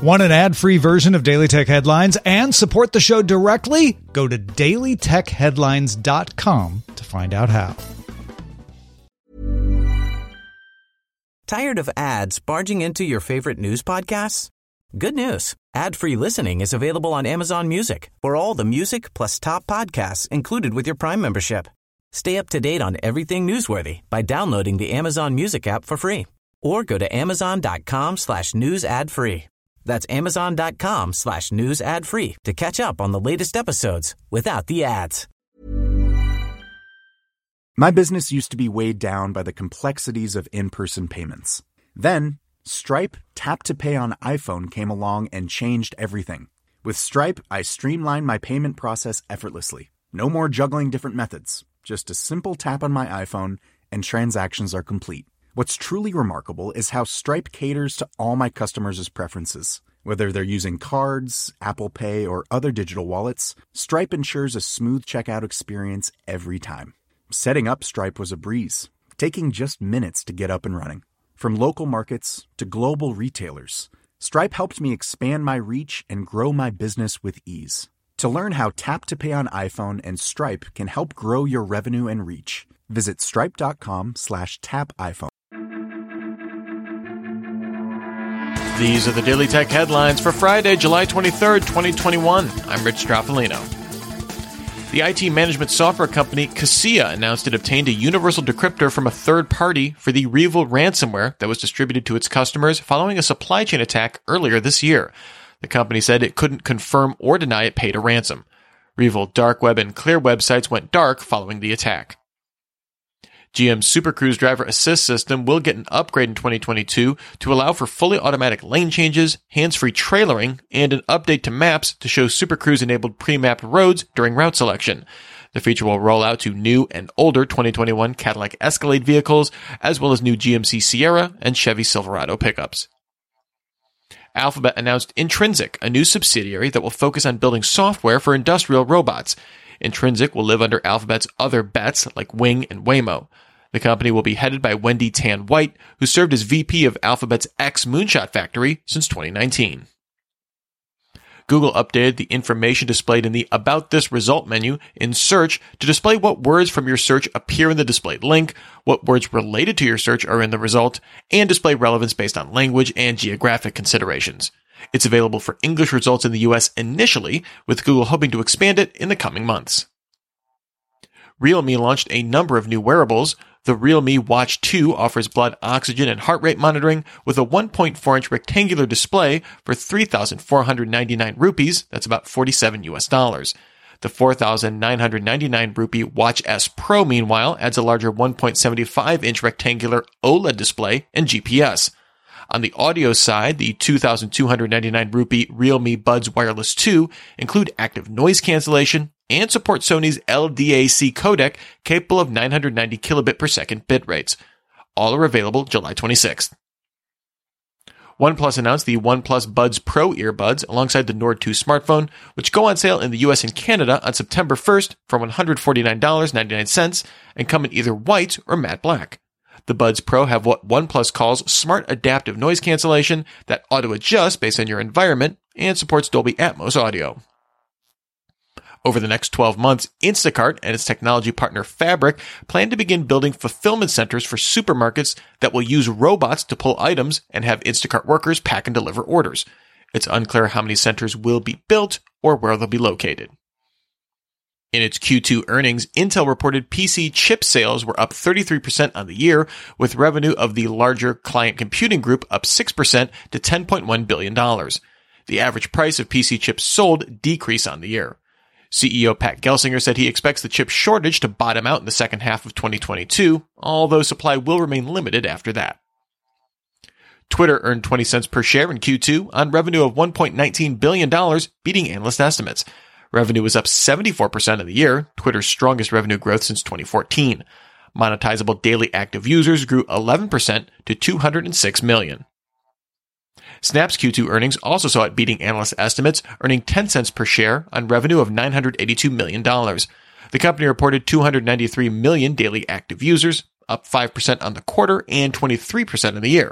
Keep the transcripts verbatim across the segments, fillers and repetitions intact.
Want an ad-free version of Daily Tech Headlines and support the show directly? Go to daily tech headlines dot com to find out how. Tired of ads barging into your favorite news podcasts? Good news. Ad-free listening is available on Amazon Music for all the music plus top podcasts included with your Prime membership. Stay up to date on everything newsworthy by downloading the Amazon Music app for free or go to amazon.com slash news ad free. That's amazon.com slash news ad free to catch up on the latest episodes without the ads. My business used to be weighed down by the complexities of in-person payments. Then, Stripe Tap to Pay on iPhone came along and changed everything. With Stripe, I streamlined my payment process effortlessly. No more juggling different methods. Just a simple tap on my iPhone and transactions are complete. What's truly remarkable is how Stripe caters to all my customers' preferences. Whether they're using cards, Apple Pay, or other digital wallets, Stripe ensures a smooth checkout experience every time. Setting up Stripe was a breeze, taking just minutes to get up and running. From local markets to global retailers, Stripe helped me expand my reach and grow my business with ease. To learn how Tap to Pay on iPhone and Stripe can help grow your revenue and reach, visit stripe.com slash tap iPhone. These are the Daily Tech headlines for Friday, July twenty-third, twenty twenty-one. I'm Rich Straffolino. The I T management software company Kaseya announced it obtained a universal decryptor from a third party for the REvil ransomware that was distributed to its customers following a supply chain attack earlier this year. The company said it couldn't confirm or deny it paid a ransom. REvil dark web and clear websites went dark following the attack. G M's Super Cruise driver assist system will get an upgrade in twenty twenty-two to allow for fully automatic lane changes, hands-free trailering, and an update to maps to show Super Cruise-enabled pre-mapped roads during route selection. The feature will roll out to new and older twenty twenty-one Cadillac Escalade vehicles, as well as new G M C Sierra and Chevy Silverado pickups. Alphabet announced Intrinsic, a new subsidiary that will focus on building software for industrial robots. Intrinsic will live under Alphabet's other bets like Wing and Waymo. The company will be headed by Wendy Tan White, who served as V P of Alphabet's X Moonshot Factory since twenty nineteen. Google updated the information displayed in the About This result menu in search to display what words from your search appear in the displayed link, what words related to your search are in the result, and display relevance based on language and geographic considerations. It's available for English results in the U S initially, with Google hoping to expand it in the coming months. Realme launched a number of new wearables. The Realme Watch two offers blood oxygen and heart rate monitoring with a one point four inch rectangular display for three thousand four hundred ninety-nine rupees, that's about forty-seven U S dollars. The four thousand nine hundred ninety-nine rupee Watch S Pro, meanwhile, adds a larger one point seven five inch rectangular OLED display and G P S. On the audio side, the two thousand two hundred ninety-nine rupee Realme Buds Wireless two include active noise cancellation and support Sony's L D A C codec capable of nine hundred ninety kilobit per second bit rates. All are available July twenty-sixth. OnePlus announced the OnePlus Buds Pro earbuds alongside the Nord two smartphone, which go on sale in the U S and Canada on September first for one hundred forty-nine dollars and ninety-nine cents and come in either white or matte black. The Buds Pro have what OnePlus calls smart adaptive noise cancellation that auto-adjusts based on your environment and supports Dolby Atmos audio. Over the next twelve months, Instacart and its technology partner Fabric plan to begin building fulfillment centers for supermarkets that will use robots to pull items and have Instacart workers pack and deliver orders. It's unclear how many centers will be built or where they'll be located. In its Q two earnings, Intel reported P C chip sales were up thirty-three percent on the year, with revenue of the larger client computing group up six percent to ten point one billion dollars. The average price of P C chips sold decreased on the year. C E O Pat Gelsinger said he expects the chip shortage to bottom out in the second half of twenty twenty-two, although supply will remain limited after that. Twitter earned twenty cents per share in Q two on revenue of one point one nine billion dollars, beating analyst estimates. Revenue was up seventy-four percent in the year, Twitter's strongest revenue growth since twenty fourteen. Monetizable daily active users grew eleven percent to two hundred six million. Snap's Q two earnings also saw it beating analyst estimates, earning ten cents per share on revenue of nine hundred eighty-two million dollars. The company reported two hundred ninety-three million daily active users, up five percent on the quarter and twenty-three percent in the year.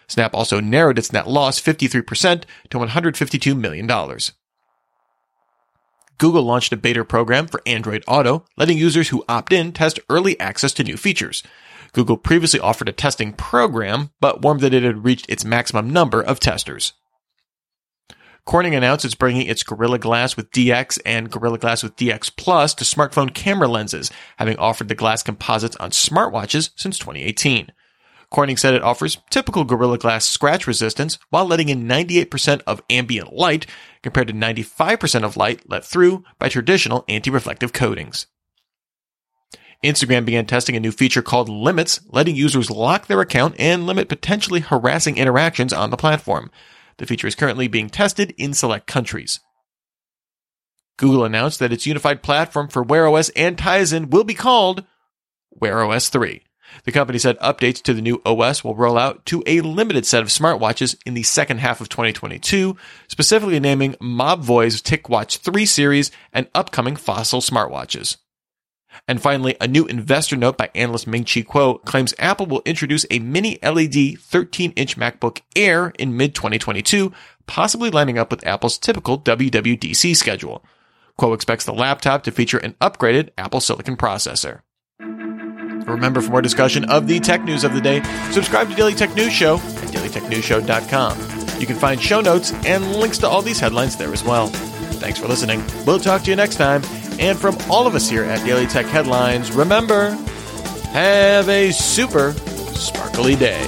Snap also narrowed its net loss fifty-three percent to one hundred fifty-two million dollars. Google launched a beta program for Android Auto, letting users who opt in test early access to new features. Google previously offered a testing program, but warned that it had reached its maximum number of testers. Corning announced it's bringing its Gorilla Glass with D X and Gorilla Glass with D X Plus to smartphone camera lenses, having offered the glass composites on smartwatches since twenty eighteen. Corning said it offers typical Gorilla Glass scratch resistance while letting in ninety-eight percent of ambient light, compared to ninety-five percent of light let through by traditional anti-reflective coatings. Instagram began testing a new feature called Limits, letting users lock their account and limit potentially harassing interactions on the platform. The feature is currently being tested in select countries. Google announced that its unified platform for Wear O S and Tizen will be called Wear O S three. The company said updates to the new O S will roll out to a limited set of smartwatches in the second half of twenty twenty-two, specifically naming Mobvoi's TicWatch three series and upcoming Fossil smartwatches. And finally, a new investor note by analyst Ming-Chi Kuo claims Apple will introduce a mini L E D thirteen-inch MacBook Air in mid twenty twenty-two, possibly lining up with Apple's typical W W D C schedule. Kuo expects the laptop to feature an upgraded Apple Silicon processor. Remember, for more discussion of the tech news of the day, subscribe to Daily Tech News Show at daily tech news show dot com. You can find show notes and links to all these headlines there as well. Thanks for listening. We'll talk to you next time. And from all of us here at Daily Tech Headlines, remember, have a super sparkly day.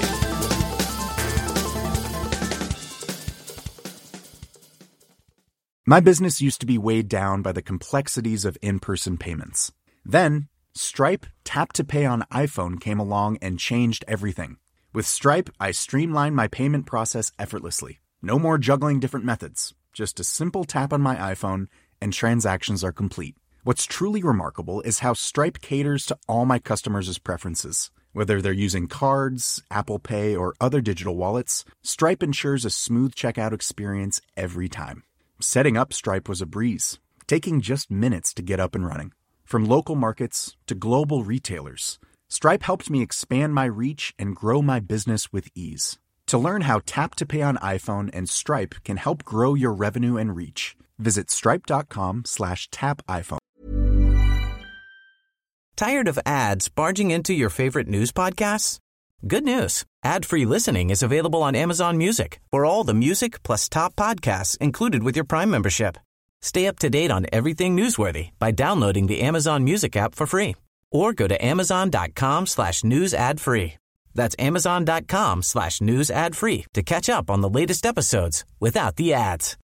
My business used to be weighed down by the complexities of in-person payments. Then, Stripe Tap to Pay on iPhone came along and changed everything. With Stripe, I streamlined my payment process effortlessly. No more juggling different methods. Just a simple tap on my iPhone and transactions are complete. What's truly remarkable is how Stripe caters to all my customers' preferences. Whether they're using cards, Apple Pay, or other digital wallets, Stripe ensures a smooth checkout experience every time. Setting up Stripe was a breeze, taking just minutes to get up and running. From local markets to global retailers, Stripe helped me expand my reach and grow my business with ease. To learn how Tap to Pay on iPhone and Stripe can help grow your revenue and reach, visit stripe.com slash tap iPhone. Tired of ads barging into your favorite news podcasts? Good news. Ad-free listening is available on Amazon Music for all the music plus top podcasts included with your Prime membership. Stay up to date on everything newsworthy by downloading the Amazon Music app for free or go to amazon.com slash news ad free. That's amazon.com slash news ad free to catch up on the latest episodes without the ads.